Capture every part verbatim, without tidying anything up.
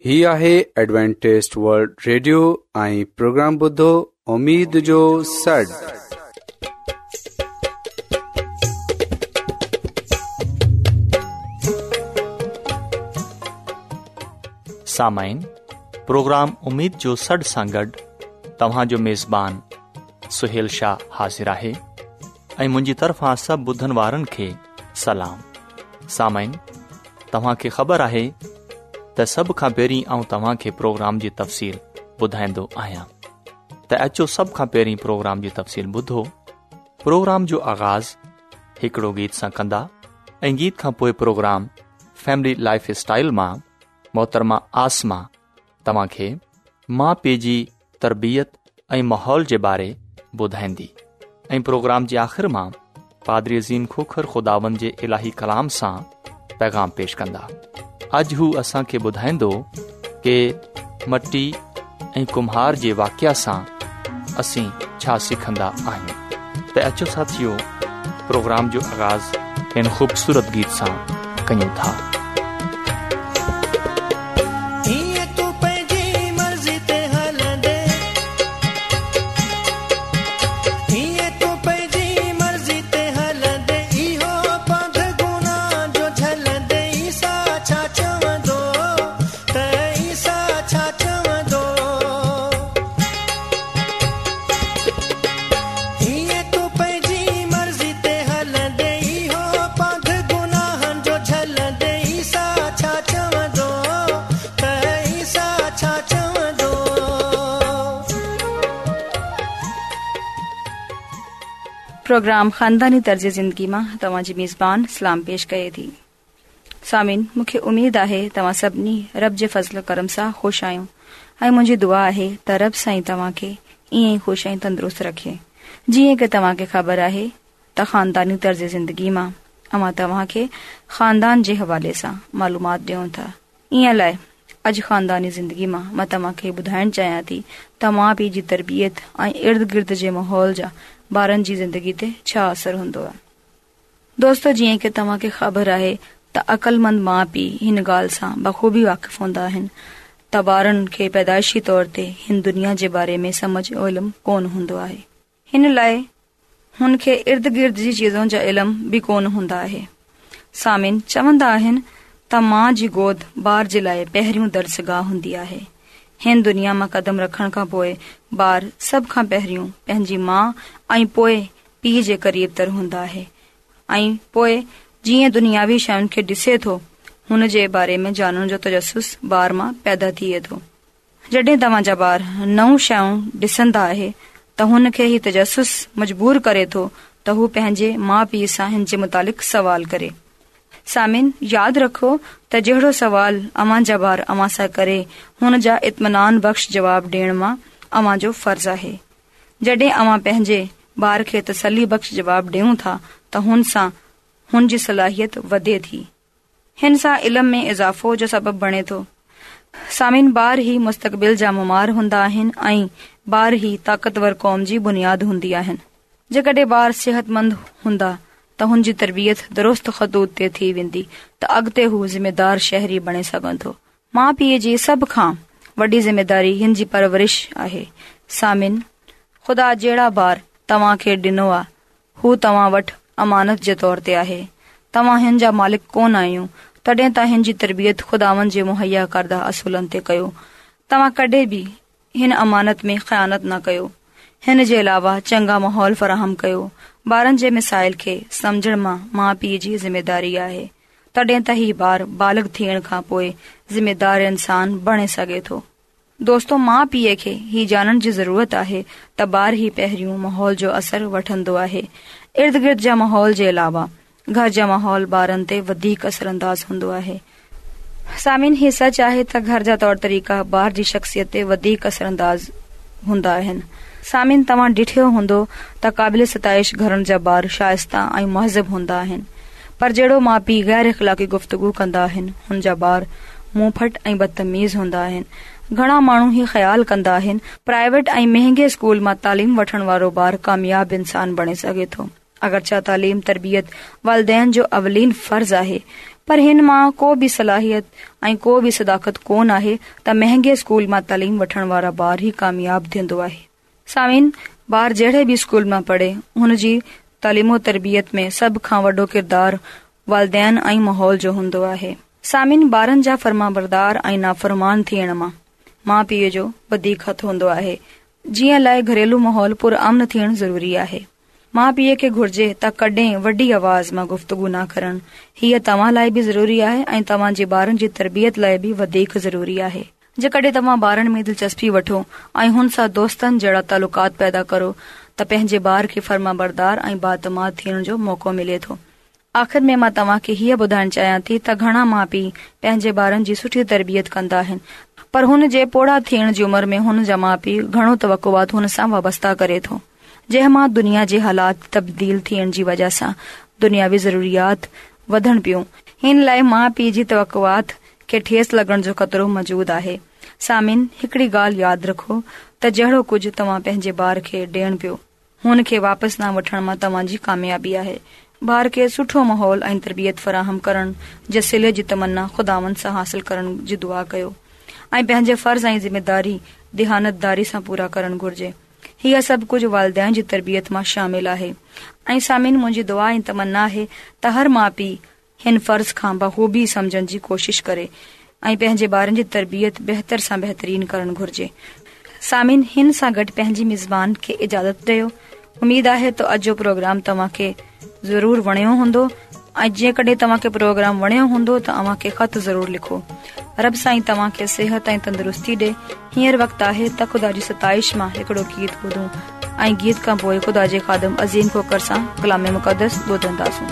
ही आहे Adventist World Radio ऐं प्रोग्राम ॿुधो उम्मीद जो सॾ। सामाइन, प्रोग्राम उम्मीद जो सॾ सां गॾु तव्हांजो मेज़बान सुहेल शाह हाज़िर आहे ऐं मुंहिंजी तरफ़ां सभु ॿुधण वारनि खे सलाम। सामाइन, तव्हांखे ख़बर आहे त सभ खां पहिरीं आउं तव्हांखे प्रोग्राम जी तफ़सील ॿुधाईंदो आहियां त अचो सभ खां पहिरीं प्रोग्राम जी तफ़सील ॿुधो। प्रोग्राम जो आगाज़ हिकिड़ो गीत सां कंदा ऐं गीत खां पोइ प्रोग्राम फैमिली लाइफ स्टाइल मां मोहतरमा आसमा तव्हांखे माउ पीउ जी तरबियत ऐं माहौल जे बारे ॿुधाईंदी ऐं प्रोग्राम जे आख़िर मां पादरी अज़ीम खोखर खुदावंद जे इलाही कलाम सां पैगाम पेश कंदा। अॼु हू असांखे ॿुधाईंदो कि मटी ऐं कुम्हार जे वाक़िया सां असीं छा सिखंदा आहियूं। त अचो साथियो, प्रोग्राम जो आगाज़ हिन ख़ूबसूरत गीत सां कयूं था। प्रोग्राम ख़ानदानी तर्ज ज़िंदगी मां तव्हांजी मेज़बान सलाम पेश कये थी। सामिन, मूंखे उमेद आहे तव्हां सभिनी रब जे फज़ल करम सां ख़ुशि आहियो ऐं मुंहिंजी दुआ आहे त रब साईं तव्हांखे ईअं ई ख़ुशि ऐं तंदुरुस्त रखे। जीअं कि तव्हांखे ख़बर आहे त ख़ानदानी तर्ज ज़िंदगी मां अमां तव्हांखे ख़ानदान जे हवाले सां मालूमात ॾियूं था। ईअं लाइ अॼु ख़ानदानी ज़िंदगी मां मां तव्हांखे ॿुधाइण चाहियां थी त माउ पीउ जी तरबियत ऐं इर्द गिर्द जे माहौल जा ॿारनि जी ज़िंदगी ते छा असर हूंदो आहे। दोस्तो, जीअं कि तव्हांखे ख़बर आहे त अक़लमंद माउ पीउ हिन ॻाल्हि सां बख़ूबी वाक़िफ़ हूंदा आहिनि त ॿारनि खे पैदाइशी तौर ते हिन दुनिया जे बारे में समझ ऐं इल्मु कोन हूंदो आहे। हिन लाइ हुन खे इर्द गिर्द जी चीज़ुनि जा इल्मु बि कोन हूंदा आहे। सामिन, चवंदा आहिनि त माउ जी गोद ॿार जे लाइ पहिरियों दर्सगाह हूंदी आहे। हिन दुनिया मां कदम रखण खां पोइ ॿार सभ खां पहिरियों पंहिंजी माउ ऐं पोइ पीउ जे क़रीब तर हूंदा आहे ऐं पोइ जीअं दुनियावी शयुनि खे ॾिसे थो हुन जे बारे में जानण जो तजसुस ॿार मां पैदा थिए थो। जॾहिं तव्हांजा ॿार नऊं शयूं ॾिसंदा आहे त हुन खे ही तजसुस मजबूर करे थो त हू पंहिंजे माउ पीउ सां हिन जे मुतालिक़ सवाल करे। सामिन, यादि रखो त जहिड़ो सवाल अवां जा ॿार अवां सां करे हुन जा इत्मीनान बख़्श जवाब ॾियण मां अवां जो फर्ज़ आहे। जॾहिं अवां पंहिंजे ॿार खे तसली बख़्श जवाब ॾियूं था त हुन सां हुन जी सलाहियत वधे थी। हिन सां इल्म में इज़ाफ़ो जो सबबु बणे थो। सामिन, ॿार ही मुस्तक़बिल जा मुमार हूंदा आहिनि ऐं ॿार ही ताक़तवर क़ौम जी बुनियाद हूंदी आहिनि। जेकॾहिं ॿार सिहतमंद हूंदा त हुन जी तरबियत दुरुस्त ख़तूत ते थी वेंदी त अॻिते हू ज़िमेदार शहरी बणे सघंदो। माउ पीउ जी सभ खां वॾी ज़िमेदारी हिन जी परवरिश आहे। सामिन, ख़ुदा जहिड़ा ॿार तव्हां खे ॾिनो आहे हू तव्हां वटि अमानत जे तौर ते आहे। तव्हां हिन जा मालिक कोन आहियो, तॾहिं त हिन जी तरबियत ख़ुदावंद जे मुहैया करदा असूलनि ते कयो। तव्हां कॾहिं बि हिन अमानत में ख़यानत न कयो। हिन जे अलावा चङा माहौल फ़राहम कयो। ॿारनि जे मिसाइल खे समझण मां माउ पीउ जी ज़िमेदारी आहे। तॾहिं त ही ॿार बालिग़ थियण खां पोइ ज़िमेदार इंसान बणे सघे थो। दोस्तो, माउ पीउ खे ही ॼाणण जी ज़रूरत आहे त ॿार ही पहिरियों माहौल जो असर वठंदो आहे। इर्द गिर्द जा माहौल जे अलावा घर जा माहौल ॿारनि ते वधीक असरअंदाज़ हूंदो आहे। सामिन, ही सच आहे त घर जा तौर तरीक़ा ॿार जी शख़्सियत ते वधीक असरअंदाज़ हूंदा आहिनि। सामिन, तव्हां ॾिठो हूंदो त क़ाबिल सताइश घरनि जा ॿार शाइस्ता ऐं मुहज़ब हूंदा आहिनि, पर जहिड़ो माउ पीउ गैर इख़लाक़ी गुफ़्तगू कंदा आहिनि हुन जा ॿार मुंहुं फट ऐं बदतमीज़ हूंदा आहिनि। घणा माण्हू ही ख़्याल कंदा आहिनि प्राइवेट ऐं महांगे स्कूल मां तालीम वठण वारो ॿार कामयाब इंसान बणे सघे थो अगरचा तालीम तरबियत वालिदैन जो अवलीन फर्ज़ आहे, पर हिन मां को बि सलाहियत ऐं को बि सदाकत कोन आहे त महांगे स्कूल मां तालीम वठण वारा ॿार ई कामयाब थींदो आहे। सामीन, ॿार जहिड़े बि स्कूल मां पढ़े, हुनजी तालीमो तरबियत में सभ खां वॾो किरदार वालिदैन ऐं माहौल जो हूंदो आहे। सामीन, ॿारनि जा फरमाबरदार ऐं नाफ़रमान थियण मां माउ पीउ जो वधीक हथ हूंदो आहे। जीअं लाइ घरेलू माहौल पुरअमन थियण ज़रूरी आहे। माउ पीउ खे घुर्जे त कॾहिं वॾी आवाज़ मां गुफ़्तगू न करण। हीअ तव्हां लाइ बि ज़रूरी आहे ऐं तव्हां जे ॿारनि जी तरबियत लाइ बि वधीक ज़रूरी आहे। जेकॾहिं तव्हां ॿारनि में दिलचस्पी वठो ऐं हुन सां दोस्तनि जहिड़ा तालुकात पैदा करो त पंहिंजे ॿार खे फरमाबरदार ऐं बातमाद थियण जो मौक़ो मिले थो। आख़िर में मां तव्हां खे हीअ ॿुधाइण चाहियां थी त घणा माउ पीउ पंहिंजे ॿारनि जी सुठी तरबियत कंदा आहिनि, पर हुन जे पोड़ा थियण जी उमिरि में हुन जा माउ पीउ घणो तवक़ुआत हुन सां वाबस्ता करे थो, जंहिं मां दुनिया जे हालात तब्दील थियण जी वजह सां दुनियावी ज़रूरियात वधण पियूं। हिन लाइ माउ पीउ जी तवक़ुआत खे ठेस लॻण जो ख़तरो मौजूद आहे। सामिन, हिकड़ी ॻाल्हि यादि रखो त जहिड़ो कुझु तव्हां पंहिंजे ॿार खे ॾियण पियो, हुन खे वापसि न वठण मां तव्हांजी कामयाबी आहे। ॿार खे सुठो माहौल ऐं तरबियत फराहम करण जे सिले जी तमन्ना ख़ुदावंद सां हासिल करण जी दुआ कयो ऐं पंहिंजे फर्ज़ ऐं ज़िमेदारी दिहानतदारी सां पूरा करणु घुर्जे। हीअ सभु कुझु वालिदैन जी तरबियत मां शामिल आहे। ऐं सामिन, मुंहिंजी दुआ ऐं तमन्ना आहे त हर माउ पीउ हिन फर्ज़ खां बख़ूबी समझण जी कोशिश करे ऐं पंहिंजे ॿारनि जी तरबियत बहितर सां बहितरीन करणु घुर्जे। सामिन, हिन सां गॾु पंहिंजी मिज़बान खे इजाज़त ॾियो। उमीद आहे त अॼु जो प्रोग्राम तव्हां खे ज़रूर वणियो हूंदो ऐं जेकॾहिं तव्हां खे प्रोग्राम वणियो हूंदो त अव्हां खे ख़त ज़रूर लिखो। रब साईं तव्हां खे सिहत ऐं तंदुरुस्ती ॾे। हींअर वक़्तु आहे त ख़ुदा जी सताइश मां हिकिड़ो गीत ॿुधूं ऐं गीत खां पोइ ख़ुदा जे ख़ादम अज़ीम खोकर सां कलाम मुक़दस ॿुधंदासूं।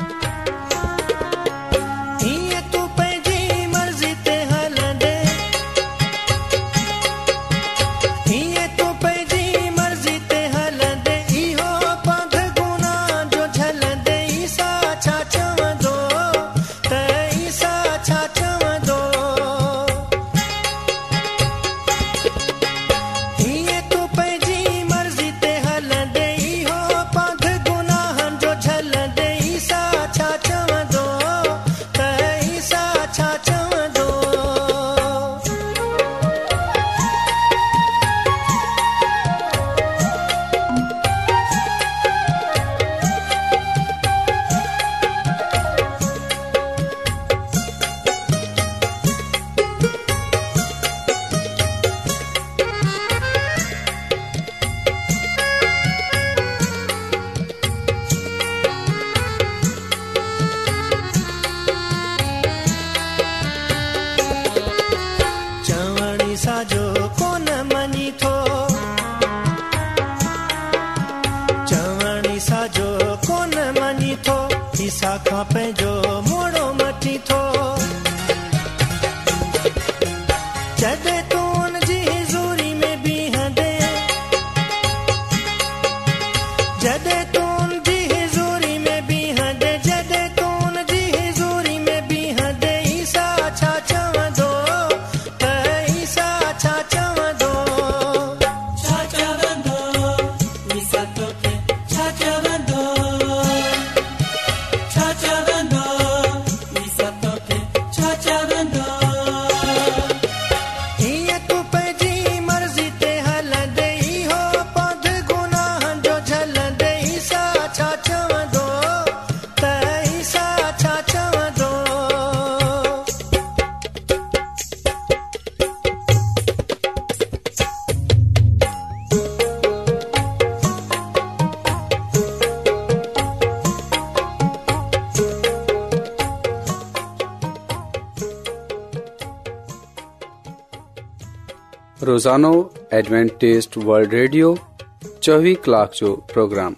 रोज़ानो एडवेंटिस्ट वर्ल्ड रेडियो चौबीस कलाक जो प्रोग्राम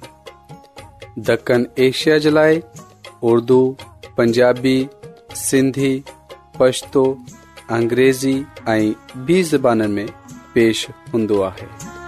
दक्कन एशिया जे लाइ उर्दू, पंजाबी, सिंधी, पश्तो, अंग्रेज़ी ऐं ॿी ज़बाननि में पेश हूंदो आहे।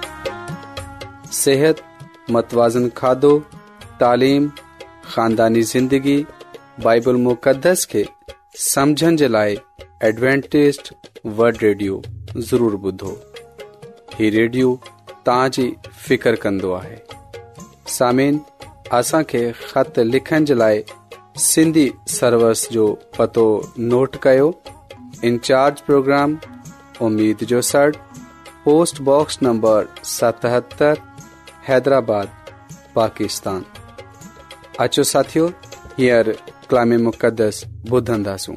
सेहत, मतवाज़न खाधो, तालीम, ख़ानदानी ज़िंदगी, बाइबल मुक़दस खे समझण जे लाइ एडवेंटिस्ट वर्ल्ड रेडियो ज़रूर ॿुधो। ही रेडियो तव्हांजी फिकर कंदो आहे। सामीन, असांखे ख़त लिखण जे लाइ सिंधी सर्विस जो पतो नोट कयो। इंचार्ज प्रोग्राम उम्मीद जो सड़, पोस्ट बॉक्स नंबर सतहत्तर, हैदराबाद, पाकिस्तान। अचो साथियो, हींअर कलाम मुक़दस ॿुधंदासूं।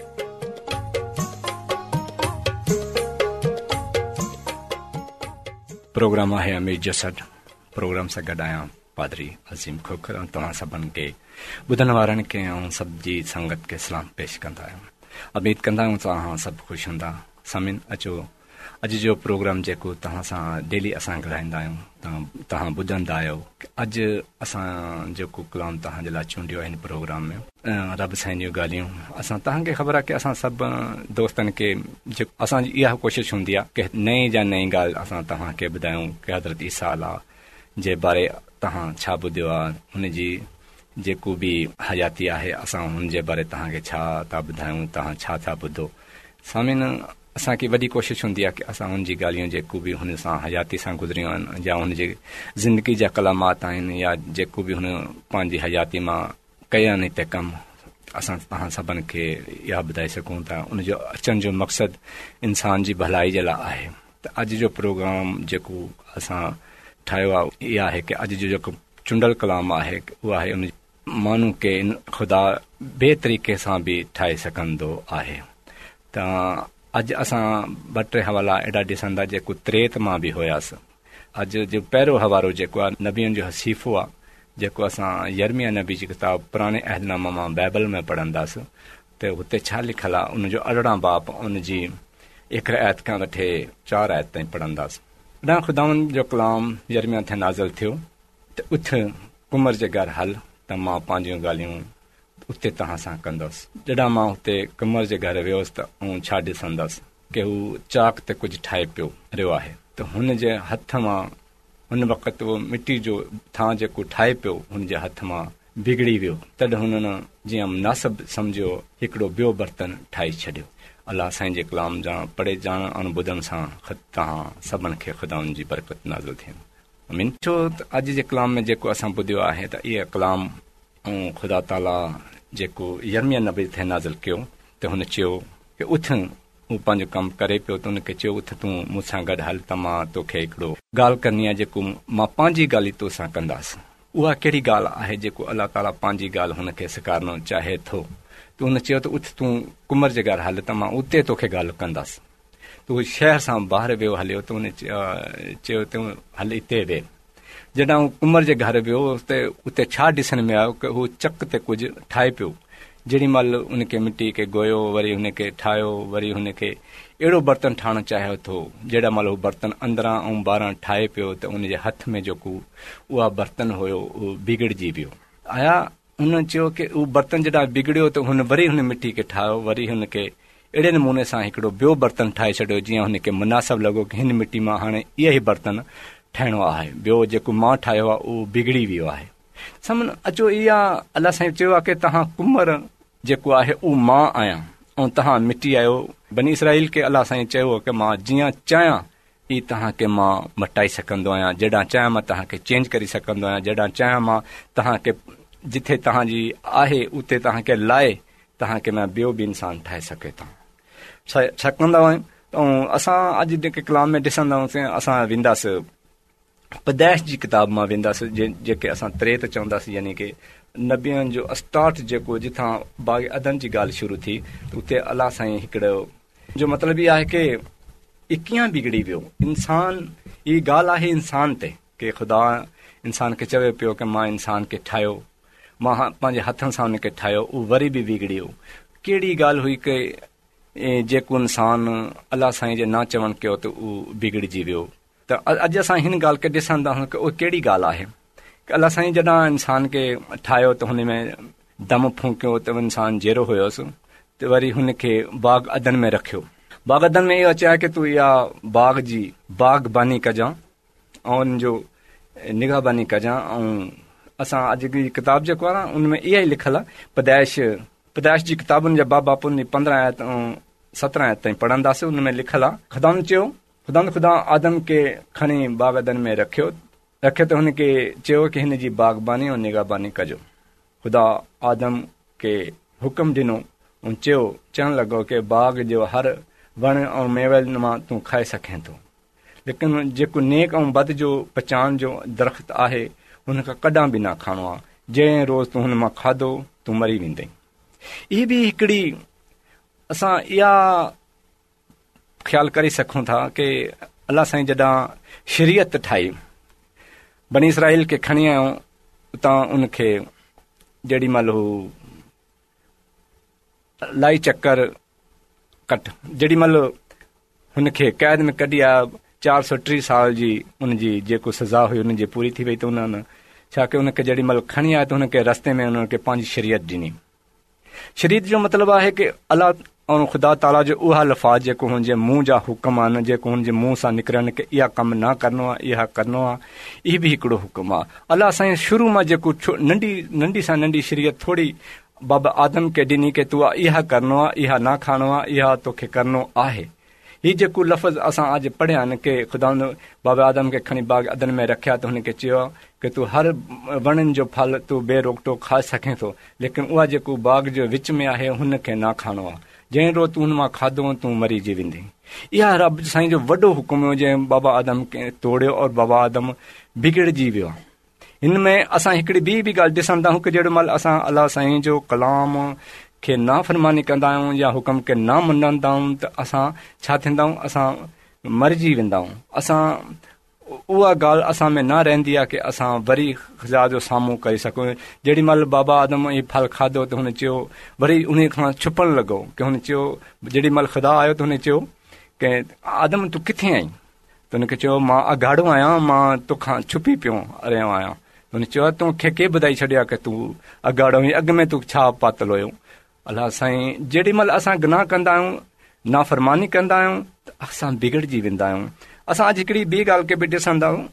प्रोग्राम आहे उम्मीद जो सॾ। प्रोग्राम सां गॾु आहियां पादरी अज़ीम खोखर। ऐं तव्हां सभिनि खे, ॿुधण वारनि खे ऐं सभ जी संगत खे सलाम पेश कंदा आहियूं। उमेद कंदा आहियूं तव्हां सभु ख़ुशि हूंदा। समीन, अचो अॼु जो प्रोग्राम जेको तव्हां सां डेली असां ॻाल्हाईंदा आहियूं, तव्हां तव्हां ॿुधंदा आहियो। अॼु असां जेको कलाम तव्हांजे लाइ चूंडियो आहे हिन प्रोग्राम में, रब साईं जूं ॻाल्हियूं। असां तव्हांखे ख़बर आहे की असां सभु दोस्तनि खे जेको असांजी इहा कोशिशि हूंदी आहे की नई जा नई ॻाल्हि असां तव्हांखे ॿुधायूं की हज़रत ईसा अलाह जे बारे तव्हां छा ॿुधियो आहे, हुनजी जेको बि हयाती आहे असां हुनजे बारे तव्हांखे छा था ॿुधायूं, तव्हां छा था ॿुधो। सामिन, असांखे वॾी कोशिशि हूंदी आहे की असां हुनजी ॻाल्हियूं जेको बि हुन सां हयाती सां गुज़रियूं आहिनि, या हुनजी ज़िंदगी जा कलामात आहिनि, या जेको बि हुन पंहिंजी हयाती मां कया आहिनि हिते कमु, असां तव्हां सभिनि खे इहा ॿुधाए सघूं था। उनजो अचण जो मक़सदु इंसान जी भलाई जे लाइ आहे। त अॼु जो प्रोग्राम जेको असां ठाहियो आहे इहा आहे की अॼु जो जेको चूंडल कलाम आहे उहो आहे उन माण्हू खे ख़ुदा ॿिए तरीक़े सां बि ठाहे सघंदो आहे। त अॼु असां ॿ टे हवाला एॾा ॾिसंदा जेको त्रेत मां बि हुयासीं। अॼु जो पहिरियों हवालो जेको आहे नबियनि जो हसीफ़ो आहे, जेको असां यर्मिया नबी जी किताब पुराणे अहदनामा मां बाइबल में पढ़ंदासीं। त हुते छा लिखियलु आहे उनजो अरिड़हं बाप उनजी हिकिड़े आयत खां वठी चारि आयत ताईं पढ़ंदासीं। अॾां ख़ुदावंद जो कलाम यर्मिया ते नाज़िल थियो त उथ कुमर जे घर हल, त मां पंहिंजियूं ॻाल्हियूं उते तव्हां सां कंदुसि। जॾहिं मां हुते कुमर जे घर वियोसि त ऐं छा ॾिसंदसि की हू चाक ते कुझु ठाहे पियो रहियो आहे। त हुन जे हथ मां हुन वक़्तु उहो मिटी जो थां जेको ठाहे पियो हुनजे हथ मां बिगड़ी वियो। तॾहिं हुननि जीअं मुनासिब सम्झियो हिकिड़ो ॿियो बर्तन ठाहे छॾियो। अलाह साईं जे कलाम जा पढ़े ॼाण ऐं ॿुधण सां तव्हां सभिनि खे ख़ुदाउनि जी बरकत नाज़िल थियनि। आमीन। छो त अॼु जे कलाम में जेको असां ॿुधियो आहे त इहा कलाम ऐं ख़ुदा ताला जेको यर्मिया नबी थे नाज़िल कयो त हुन चयो की उथ, हू पंहिंजो कमु करे पियो त हुनखे चयो उथ तूं मूंसां गॾु हल, त मां तोखे हिकिड़ो ॻाल्हि करणी आहे जेको मां पंहिंजी ॻाल्हि ई तोसां कंदासीं। उहा कहिड़ी ॻाल्हि आहे जेको अलाह ताला पंहिंजी ॻाल्हि हुनखे सेखारणो चाहे थो। त हुन चयो त उथ तूं कुमर जे घर हल, त मां उते तोखे ॻाल्हि कंदासीं। त उहो शहर सां ॿाहिरि वियो हलियो त हुन चयो त हल हिते वे। जॾहिं हू कुमर जे घर वियो त उते छा ॾिसण में आयो की हू चक ते कुझु ठाहे पियो। जेॾी महिल उनखे मिटी खे ॻोयो, वरी हुनखे ठाहियो, वरी हुनखे अहिड़ो बर्तन ठाहिणु चाहियो थो। जेॾा महिल हू बर्तन अंदरां ऐं ॿाहिरां ठाहे पियो त उनजे हथ में जेको उहा बर्तन हुयो उहो बिगड़जी वियो। आया हुन चयो की उहो बर्तन जॾहिं बिगड़ियो त हुन वरी हुन मिटी खे ठाहियो, वरी हुनखे अहिड़े नमूने सां हिकिड़ो ॿियो बर्तन ठाहे छॾियो जीअं हुनखे मुनासिब लॻो की हिन मिटी मां हाणे इहा ई बर्तन ठाहिणो आहे। ॿियो जेको मां ठाहियो आहे उहो बिगड़ी वियो आहे। सम्झ अचो, इहा अलाह साईं चयो आहे की तव्हां कुमर जेको आहे उहो मां आहियां ऐं तव्हां मिटी आहियो। बनी इसराईल खे अलाह साईं चयो की मां जीअं चाहियां ई तव्हांखे मां मटाए सघंदो आहियां, जॾहिं चाहियां मां तव्हांखे चेंज करे सघंदो आहियां, जॾहिं चाहियां मां तव्हांखे जिथे तव्हांजी आहे उते तव्हांखे लाइ तव्हांखे मां ॿियो बि इंसानु ठाहे सघे थो। छा कंदा आहियूं ऐं असां अॼु जेके कलाम में ॾिसंदा आहियूं असां वेंदासीं पैदाइश जी किताब मां वेंदासीं, जेके असां त्रेत चवंदासीं, यानी की नबियनि जो स्टार्ट जेको जिथां बाग़ अदन जी ॻाल्हि शुरू थी उते अलाह साईं हिकिड़ो जो मतिलबु इहो आहे की कीअं बिगड़ी वियो इंसान। हीअ ॻाल्हि आहे इंसान ते की ख़ुदा इंसान खे चवे पियो की मां इंसान खे ठाहियो, मां पंहिंजे हथनि सां हुनखे ठाहियो, उहो वरी बि बिगड़ी वियो। कहिड़ी ॻाल्हि हुई की जेको इंसान अलाह साईं जे न चवणु कयो त उहो बिगड़जी वियो। त अॼु असां हिन ॻाल्हि खे ॾिसंदा आहियूं की उहा कहिड़ी ॻाल्हि आहे की अलाह साईं जॾहिं इंसान खे ठाहियो त हुन में दम फूकियो त इंसान जहिड़ो हुयोसि, त वरी हुनखे बाग़ अदन में रखियो। बाग़ अदन में इहो चयो की तूं इहा बाग़ जी बाग़बानी कजां ऐं उन जो निगाहबानी कजां। ऐं असां अॼु जी किताब जेको आहे न उन में इहा ई लिखियलु आहे। पैदाइश पैदाइश जी किताबुनि जा बाब बापुनि जी पंद्रहं आयत ऐं सत्रहं आयत ताईं पढ़ंदासीं। उन में लिखियलु आहे ख़ुदा चयो ख़ुदा ख़ुदा आदम खे खणी बाग़ अदन में रखियो रखे त हुनखे चयो की हिन जी बाग़बानी ऐं निगाहबानी कजो। ख़ुदा आदम खे हुकुम ॾिनो ऐं चयो चवणु लॻो की बाग़ जो हर वण ऐं मेवल मां तूं खाए सघें थो, लेकिन जेको नेक ऐं बद जो पहचान जो दरख़्त आहे हुन खां कॾहिं बि न खाइणो आहे। जंहिं रोज़ तूं हुन मां खाधो तूं मरी वेंदई। इहा बि हिकिड़ी असां इहा ख़्यालु करे सघूं था की अलाह साईं जॾहिं शरीयत ठाही बनी इसराइल खे खणी आयो उतां उनखे जेॾी महिल हू लाई चकर कट जेॾी महिल हुनखे क़ैद में कढी आया, चारि सौ टीह साल जी उनजी जेको सज़ा हुई उनजी पूरी थी वई, त उन्हनि छा कयो उनखे जेॾी महिल खणी आया त हुनखे रस्ते में उनखे पंहिंजी शरीयत ॾिनी। शरीयत जो मतिलबु आहे की अलाह ऐं ख़ुदा ताला जो उहा लफ़ाज़ जेको हुनजे मुंहं जा हुकुम आहिनि, जेको हुनजे मुंहं सां निकिरनि की इहा कमु न करिणो आहे, इहा करिणो आहे, इहो बि हिकिड़ो हुकुम आहे। अलाह साईं शुरू मां जेको नंढी नंढी सां नंढी शरीयत थोरी बाबा आदम खे ॾिनी की तूं इहा करिणो आहे, इहा न खाइणो आहे, इहा तोखे करिणो आहे। हीउ जेको लफ़्ज़ असां अॼु पढ़िया आहिनि की ख़ुदा बाबा आदम खे खणी बाग़ अदन में रखिया त हुनखे चयो की तूं हर वणनि जो फल तूं बेरोक टोक खाए सघें थो, लेकिन उहा जेको बाग़ जो विच में आहे हुनखे न खाइणो आहे। जंहिं रोज़ तूं हुन मां खाधो तूं मरीजी वेंदी। इहा रब साईं जो वॾो हुकुम हुयो जंहिं बाबा आदम खे तोड़ियो और बाबा आदम बिगड़जी वियो। हिन में असां हिकिड़ी ॿी बि ॻाल्हि ॾिसंदा आहियूं की जेॾी महिल असां अलाह साईं जो कलाम खे नाफ़रमानी कंदा आहियूं या हुकुम खे न मञंदा आहियूं त असां छा थींदा आहियूं, असां मरिजी वेंदा आहियूं। असां उहा ॻाल्हि असां में न रहंदी आहे की असां वरी ख़ुदा जो साम्हूं करे सघूं। जेॾी महिल बाबा आदम इहो फल खाधो त हुन चयो, वरी उन खां छुपणु लॻो की हुन चयो, जेॾी महिल ख़ुदा आयो त हुन चयो की आदम तूं किथे आहीं? त हुनखे चयो मां अघाड़ो आहियां, मां तोखां छुपी पियो रहियो आहियां। हुन चयो तोखे के ॿुधाई छॾिया की तूं अघाड़ो आहीं, अॻ में तूं छा पातल हुयो? अलाह साईं जेॾी महिल असां गुनाह कंदा आहियूं, नाफ़रमानी कंदा आहियूं त असां बिगड़जी वेंदा आहियूं। असां अॼु हिकिड़ी ॿी ॻाल्हि खे बि ॾिसंदा आहियूं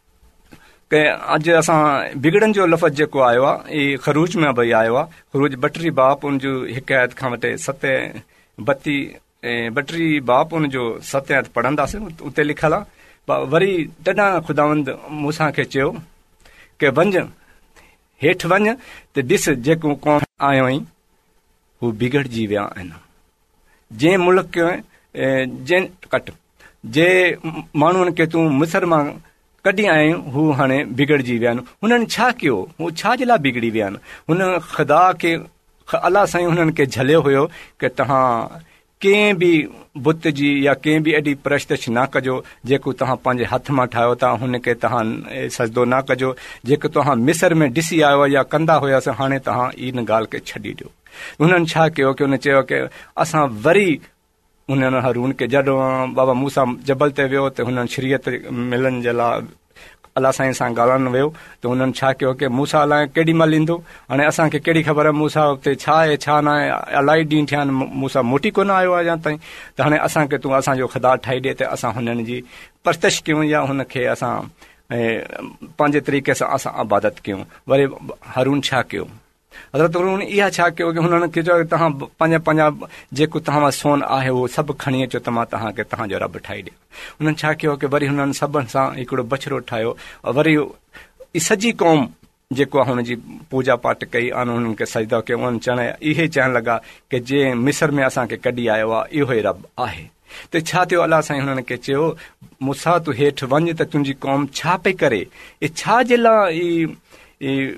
की अॼु असां बिगड़नि जो लफ़्ज़ जेको आयो आहे इहो ख़रूज में भई आयो आहे। ख़रूज ॿटीह बाप उनजो हिकायत खां वठी सत बती ॿटीह बाप उनजो सत पढ़ंदासीं, उते लिखियलु आहे। वरी तॾहिं ख़ुदावंद मूंसां खे चयो की वञ हेठि वञ त ॾिस जेको क़ौम आयो आहीं हू बिगड़जी विया आहिनि। जंहिं मुल्क जंहिं कट जे माण्हुनि खे तूं मिस्र मां कढी आहीं हू हाणे बिगड़जी विया आहिनि। हुननि छा कयो? हू छा जे लाइ बिगड़ी विया आहिनि? हुन ख़ुदा खे अलाह साईं हुननि खे झलियो हुयो की तव्हां कंहिं बि बुत जी या कंहिं बि एॾी परस्तश न कजो जेको तव्हां पंहिंजे हथ मां ठाहियो था, हुनखे तव्हां सजदो न कजो। जेको तव्हां मिस्र में ॾिसी आयो या कंदा हुयासीं, हाणे तव्हां इन ॻाल्हि खे छॾी ॾियो। हुननि छा कयो की हुन चयो की असां वरी हुननि रून खे जॾहिं बाबा मूसा जबल ते वियो त हुननि शरीयत मिलण जे लाइ अलाह साईं सां ॻाल्हाइणु वियो त हुननि छा कयो की मूसा अलाए केॾी महिल ईंदो, हाणे असांखे कहिड़ी ख़बर आहे मूसा हुते छा आहे छा न आहे, अलाही ॾींहं थिया आहिनि मूसा मोटी कोन आयो आहे अञा ताईं, त हाणे असांखे तूं असांजो ख़ुदा ठाही ॾे त असां हुननि जी परस्तश कयूं या हुनखे असां पंहिंजे तरीक़े सां असां इबादत कयूं। वरी हारून छा कयो? हज़रत हारून इहा छा कयो की हुननि खे चयो तव्हां पंहिंजा पंहिंजा जेको तव्हां वटि सोन आहे उहो सभु खणी अचो त मां तव्हांखे तव्हांजो रब ठाहे ॾियां। हुननि छा कयो की वरी हुननि सभिनि सां हिकिड़ो बछड़ो ठाहियो। वरी ई सॼी क़ौम जेको आहे हुनजी पूजा पाठ कई ऐं हुननि खे सजदा कयो। उन्हनि चवण इहे चवणु लॻा की जंहिं मिस्र में असांखे कढी आयो आहे इहो ई रब आहे। त छा थियो? अलाह साईं हुननि खे चयो मूसा तूं हेठि वञ त तुंहिंजी क़ौम छा पई करे, इहे छा जे लाइ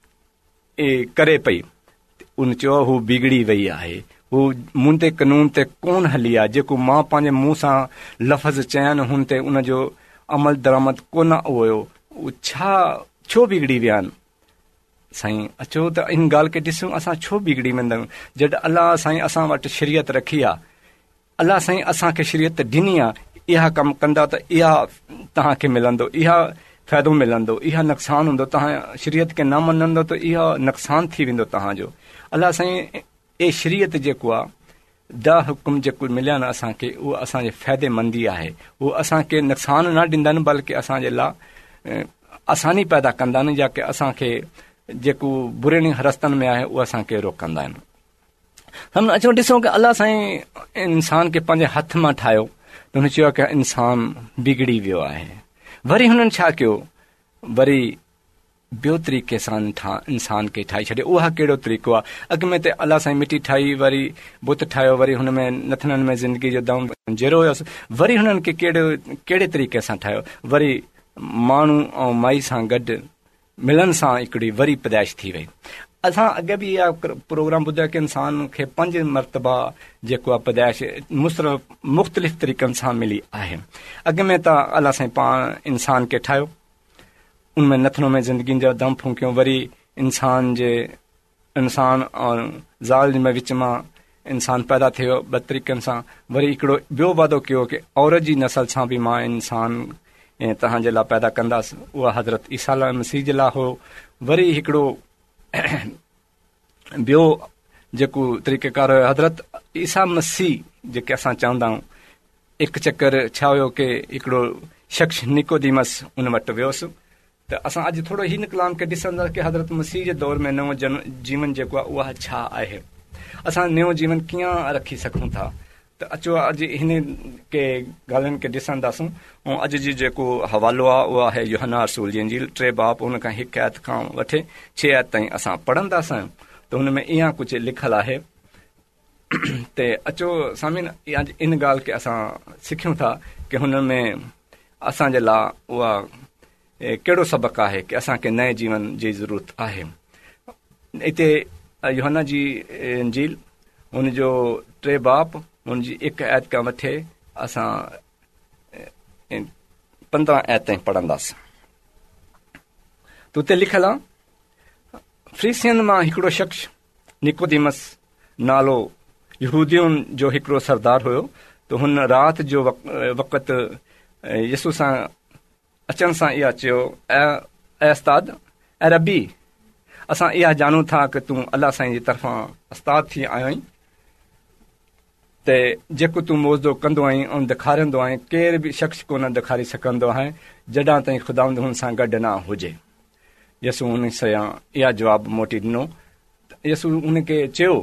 करे पई? उन चयो हू बिगड़ी वई आहे, हू मूं ते कानून ते कोन हली आहे, जेको मां पंहिंजे मुंहं सां लफ़्ज़ चयनि हुन ते उनजो अमल दरामद कोन हुयो। छा छो बिगड़ी विया आहिनि? साईं अचो त इन ॻाल्हि खे ॾिसूं असां छो बिगड़ी वेंदा आहियूं। जॾहिं अलाह साईं असां वटि शरीयत रखी आहे, अलाह साईं असांखे शरीयत ॾिनी आहे, इहा कमु कंदा त इहा तव्हांखे मिलंदो, इहा फ़ाइदो मिलंदो, इहा नुक़सानु हूंदो। तव्हां शरीयत खे न मञंदो त इहा नुक़सानु थी वेंदो तव्हांजो। अलाह साईं ए शरीयत जेको आहे दा हुकुम जेको मिलिया आहिनि असांखे, उहो असांजे फ़ाइदेमंदी आहे। उहो असांखे नुक़सानु न ॾींदा आहिनि बल्कि असांजे लाइ आसानी पैदा कंदा आहिनि, या की असांखे जेको बुरे रस्तनि में आहे उहो असांखे रोकंदा आहिनि। हम अचो ॾिसूं की अलाह साईं इंसान खे पंहिंजे हथ मां ठाहियो त हुन चयो की इंसान बिगड़ी वियो आहे। वरी हुननि छा कयो? वरी ॿियो तरीक़े सां इंसान खे ठाहे छॾियो। उहा कहिड़ो तरीक़ो आहे? अॻु में त अलाह साईं मिटी ठाही, वरी बुत ठाहियो, वरी हुन में नथननि में ज़िंदगी जो दम जहिड़ो हुयोसि, वरी हुननि खे कहिड़ो कहिड़े तरीक़े सां ठाहियो, वरी माण्हू ऐं माई सां गॾु मिलण सां हिकिड़ी वरी पैदाइश थी वई। असां अॻे बि इहा प्रोग्राम ॿुधो की इंसान खे पंज मरतबा जेको आहे पैदाइश मुस्तर मुख़्तलिफ़ तरीक़नि सां मिली आहे। अॻु में त अलाह साईं पाण इंसान खे ठाहियो, उनमें नथनों में ज़िंदगी जो दम फूकियो, वरी इंसान जे इंसान और ज़ाल में विच मां इंसान पैदा थियो ॿ तरीक़नि सां। वरी हिकिड़ो ॿियो वादो कयो की औरत जी नसल सां बि मां इंसान ऐं तव्हांजे लाइ पैदा कंदासीं, उहा हज़रत ईसा मसीह जे लाइ हो। वरी हिकिड़ो ॿियो जेको तरीक़ेकार हुयो हज़रत ईसा मसीह जेके असां चवंदा आहियूं। हिकु चकर छा हुयो की हिकिड़ो शख़्स निकोदीमस उन वटि वियोसि, त असां अॼु थोरो हिन कलाम खे ॾिसंदा की हज़रत मसीह जे दौर में नओं जन जीवन जेको आहे उहा छा आहे, असां नओं जीवन कीअं रखी सघूं था। त अचो अॼु हिन के ॻाल्हियुनि खे ॾिसंदासूं। ऐं अॼु जी जेको हवालो आहे उहा आहे यूहन्ना रसूल जी इंजील टे बाब, उन खां हिकु आयत खां वठी छह आयत ताईं असां पढ़ंदासीं। त हुन में इहा कुझु लिखियलु आहे। त अचो सामीन इन ॻाल्हि खे असां सिखियूं था की हुन में असांजे लाइ उहा कहिड़ो सबक़ु आहे की असांखे नए जीवन जी ज़रूरत आहे। हिते यूहन्ना जी इंजील हुनजो टे बाब हुनजी हिकु आयत खां वठी असां पंद्रहं आयत ताईं पढ़ंदासीं। त उते लिखियलु आहे, फरीसियन मां हिकिड़ो शख़्स निकोदीमस नालो यहूदियुनि जो हिकिड़ो सरदार हुयो। त हुन राति जो वक़्तु यसू सां अचण सां इहा चयो, ऐं उस्ताद ऐं रबी, असां इहा ॼाणूं था की तूं अलाह साईं जी तरफ़ां उस्ताद थी आयो आहीं, त जेको तूं मौज़ो कंदो आहीं ऐं ॾेखारींदो आहीं केर बि शख़्स कोन ॾेखारे सघंदो आहे जॾहिं ताईं ख़ुदावंद हुन सां गॾु न हुजे। यसू हुन सां इहा जवाबु मोटी ॾिनो। यसू हुनखे चयो,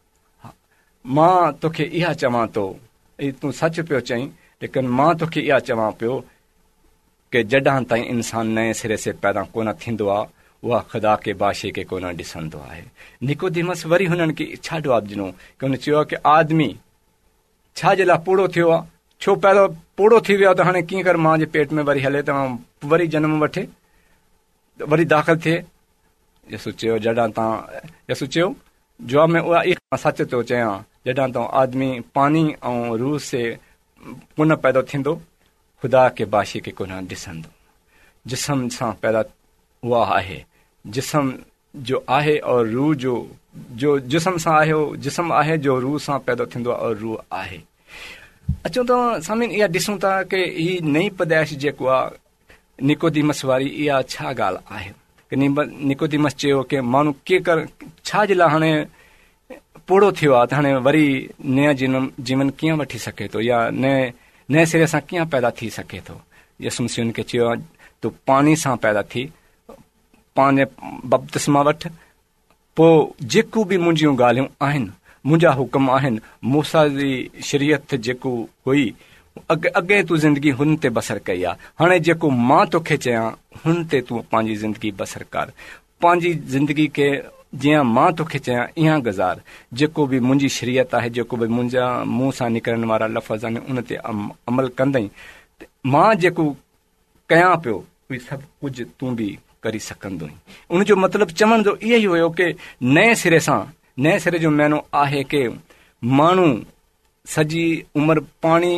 मां तोखे इहा चवां थो, तूं सच पियो चईं, लेकिन मां तोखे इहा चवां पियो कि जॾहिं ताईं इंसान नए सिरे से पैदा कोन थींदो आहे उहा ख़ुदा के बादशाह खे कोन ॾिसंदो आहे। निकोदीमस वरी हुननि खे छा जवाबु ॾिनो कि हुन चयो कि आदमी छा जे लाइ पूरो थियो आहे, छो पैदा पूरो थी वियो आहे त हाणे कीअं कर मां जे पेट में वरी हले त वरी जनम वठे वरी दाख़िल थिए। यसू चयो जॾहिं तव्हां यसू चयो जवाब में उहा इहा सच थो चयां, जॾहिं तव्हां आदमी पानी ऐं रूह से कोन पैदा थींदो ख़ुदा के बादशाह खे कोन ॾिसंदो। जिस्म सां पैदा उहा आहे, जिस्म जो आहे और रूह जो जो जिस्म सां आहे उहो जिस्म आहे जो रूह सां पैदा थींदो आहे और रूह आहे। अचो त सामीन इहा ॾिसूं था कि ही नई पैदाइश जेको आहे निकोदीमस वारी इहा छा ॻाल्हि आहे कि निकोदीमस चयो कि माण्हू के कर छा जे लाइ हाणे पूरो थियो आहे त हाणे वरी नया जीवन जीवन कीअं वठी सघे थो या नए नए सिरे सां कीअं पैदा थी सघे थो। यसू मसीह खे चयो तूं पाणी सां पैदा थी, पंहिंजे बपतिस्मा वठि, पोइ जेको बि मुंहिंजियूं ॻाल्हियूं आहिनि मुंहिंजा हुकुम आहिनि मूसा जी शरीयत जेको हुई अॻे अॻे तूं ज़िंदगी हुन ते बसर कई आहे, हाणे जेको मां तोखे चयां हुन ते तूं पंहिंजी ज़िंदगी बसर कर, पंहिंजी ज़िंदगी खे जीअं मां तोखे चयां ईअं गुज़ार। जेको बि मुंहिंजी शरीयत आहे, जेको बि मुंहिंजा मुंहं सां निकिरण वारा लफ़्ज़ आहिनि उन ते अमल कंदई, मां जेको कयां पियो उहे सभु कुझु तूं बि करी सघंदो। उनजो मतिलबु चवण जो इहो ई हुयो कि नए सिरे सां नए सिरे जो माइनो आहे कि माण्हू सॼी उमिरि पाणी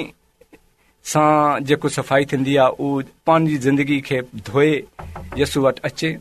सां जेको सफ़ाई थींदी आहे उहो पंहिंजी ज़िंदगी खे धोए यसू वटि अचे,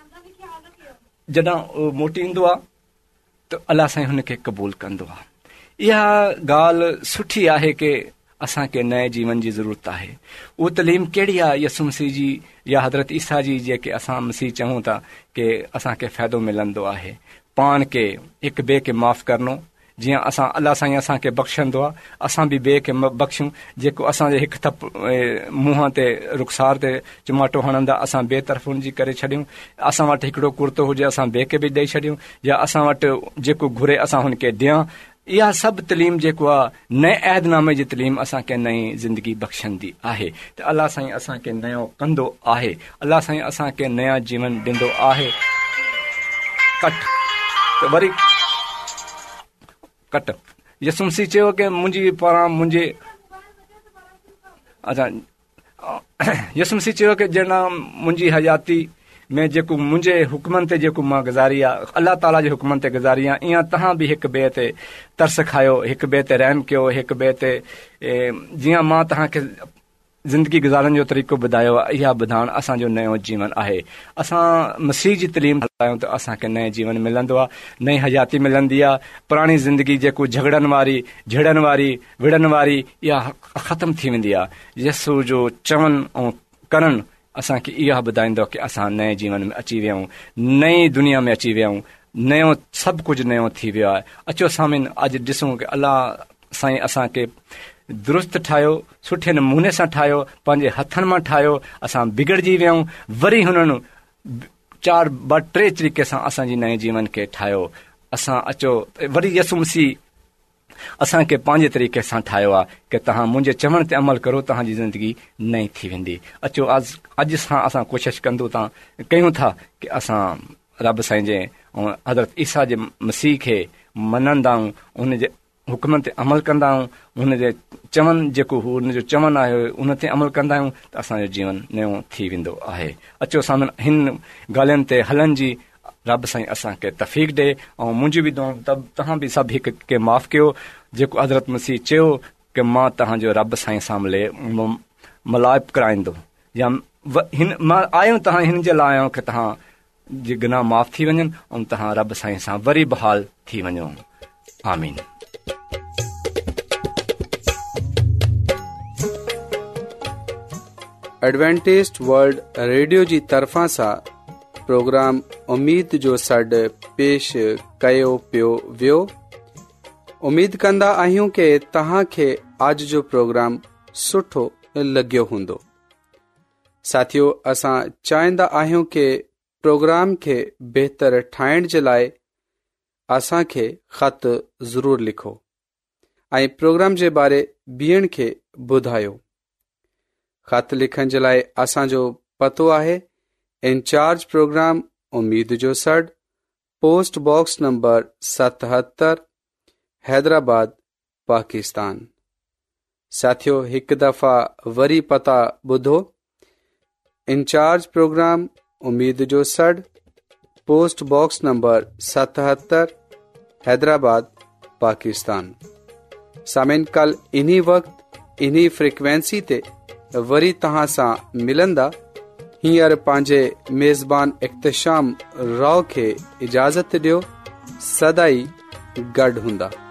जॾहिं उहो मोटी ईंदो आहे त अलाह साईं हुनखे क़बूल कंदो आहे। इहा ॻाल्हि सुठी आहे कि असांखे नए जीवन जी ज़रूरत आहे। उहा तलीम कहिड़ी आहे यसू मसीह जी या हज़रत ईसा जी जेके असां मसीह चऊं था कि असांखे फ़ाइदो मिलंदो आहे, पाण खे हिकु ॿिए खे माफ़ करणो, जीअं असां अलाह साईं असांखे बख़्शंदो आहे असां बि ॿिए खे बख़्शूं। जेको असांजे हिकु थप मुंहं ते रुख़सार ते चिमाटो हणंदा असां ॿिए तरफ़ हुनजी करे छॾियूं, असां वटि हिकिड़ो कुर्तो हुजे असां ॿिए खे बि ॾेई छॾियूं, या असां वटि जेको घुरे असां हुनखे ॾियां। इहा सभु तलीम जेको आहे नए अहदनामे जी तलीम असांखे नई ज़िंदगी बख़्शंदी आहे। त अलाह साईं असांखे नयो कंदो आहे, अलाह साईं असांखे नया जीवन ॾींदो आहे। कट त वरी कट यसु मसीह चयो की मुंहिंजी पारां मुंहिंजे अच्छा यसु मसीह चयो की ॼणा मुंहिंजी हयाती में जेको मुंहिंजे हुकमनि ते जेको मां गुज़ारी आहे, अलाह ताला जे हुकमनि ते गुज़ारी आहे, ईअं तव्हां बि हिक ॿिए ते तरस खायो, हिक ॿिए ते रहम कयो, हिक ॿिए ते जीअं मां तव्हांखे ज़िंदगी गुज़ारण जो तरीक़ो ॿुधायो आहे, इहा ॿुधाइण असांजो नयो जीवन आहे। असां मसीह जी तलीम हलायूं त असांखे नयो जीवन मिलंदो आहे, नई हयाती मिलंदी आहे। पुराणी ज़िंदगी जेको झगड़नि वारी, झिड़नि वारी, विड़नि वारी, इहा ख़तमु थी वेंदी आहे। यसू जो चवनि ऐं करणु असांखे इहा ॿुधाईंदो की असां नए जीवन में अची विया आहियूं, नई दुनिया में अची विया आहियूं, नयो सभु कुझु नयो थी वियो आहे। अचो सामिन अॼु ॾिसूं की अलाह साईं असांखे दुरुस्त ठाहियो, सुठे नमूने सां ठाहियो, पंहिंजे हथनि मां ठाहियो, असां बिगड़जी विया आहियूं, वरी हुननि चार ॿ टे तरीक़े सां असांजी नए जीवन खे ठाहियो। असां अचो वरी यसु मसीह असांखे पंहिंजे तरीक़े सां ठाहियो आहे की तव्हां मुंहिंजे चवण ते अमल करो, तव्हांजी ज़िंदगी नई थी वेंदी। अचो अॼु अॼु सां असां कोशिशि कंदो था कयूं था की असां रब साईं जे ऐं हज़रत ईसा जे मसीह खे मञंदा आहियूं, उन जे हुकमनि ते अमल कंदा आहियूं, हुन जे चवनि जेको हू हुन जो चवनि आहे उन ते अमल कंदा आहियूं त असांजो जीवन नयो थी वेंदो आहे। अचो सामने हिन ॻाल्हियुनि ते हलण जी रब साईं असांखे तफ़ीक़ ॾे। ऐं मुंहिंजी बि दुआ त तव्हां बि सभु हिक खे माफ़ कयो जेको हज़रत मसीह चयो की मां तव्हांजो रब साईं सां मिले मलाप कराईंदो, या हिन मां आहियो तव्हां हिन जे लाइ आहियो की तव्हां जे गुनाह माफ़ थी वञनि ऐं तव्हां रब साईं सां वरी बहाल थी वञो। आमीन। एडवेंटिस्ट वर्ल्ड रेडियो जी तरफ़ां सां प्रोग्राम उम्मीद जो सॾु पेश कयो पियो वियो। उम्मीद कंदा आहियूं कि तव्हां खे अॼु जो प्रोग्राम सुठो लॻियो हूंदो। साथियो, असां चाहींदा आहियूं कि प्रोग्राम खे बहितर ठाहिण जे लाइ असां खे ख़त ज़रूर लिखो ऐं प्रोग्राम जे बारे ॿियनि खे ॿुधायो। ख़त लिखण जे लाइ असांजो पतो आहे इंचार्ज प्रोग्राम उम्मीद जो सॾु, पोस्ट बॉक्स नंबर सतहतरि, हैदराबाद, पाकिस्तान। साथियो, हिकु दफ़ा वरी पता ॿुधो। इंचार्ज प्रोग्राम उम्मीद जो सॾु, पोस्ट बॉक्स नंबर सतहतरि, हैदराबाद, पाकिस्तान। सामिन कल इन्ही वक़्त इन्ही फ्रिक्वेंसी ते वरी तव्हां सां मिलंदा। हींअर पंहिंजे मेज़बान इख्तिशाम राव खे इजाज़त ॾियो। सदाई गॾु हूंदा।